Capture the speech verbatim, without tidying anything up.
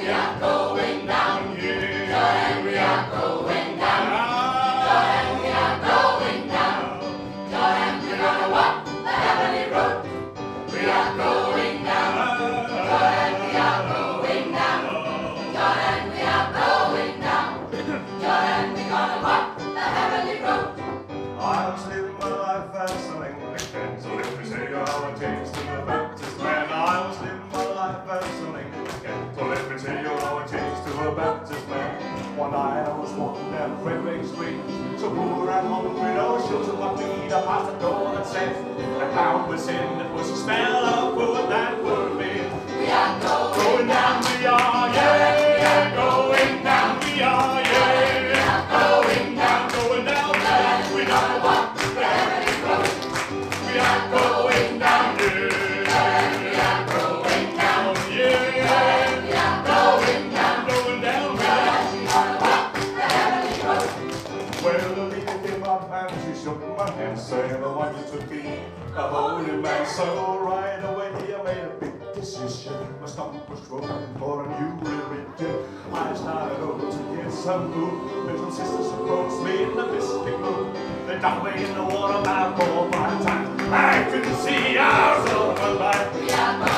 we are going down. Jordan, we are going down. Jordan, we are going down. Jordan, we're gonna walk the heavenly road. We are going down. Jordan, we are going down. Jordan, we are going down. Jordan, we're gonna walk the heavenly road. I was living my life as an Anglican, so let me say how it takes to the Baptist man. I was living my life as an Anglican, so let me tell you how it takes to a Baptist man. One night I was walking down Frederick Street, so poor and hungry, no shoes on my feet. I passed the door that said the cloud was in. It was a smell of food that would be. We are going, Going down, we are, yeah, yeah, going down, we are, yeah, yeah, going down, going down, yeah, we are walk the heavenly road. We are going down, yeah, we are going down, yeah, we are going down. going down, Jordan, we're gonna walk the heavenly road. well, the lady came up and she shook my hand, saying, I want you to be a holy man. So right away I made a big decision. My stomach was growing for a new religion. I started over to get some food. Little sisters approached me in the mystic mood. They dumped me in the water about four or five times. I couldn't see our soul alive. We are going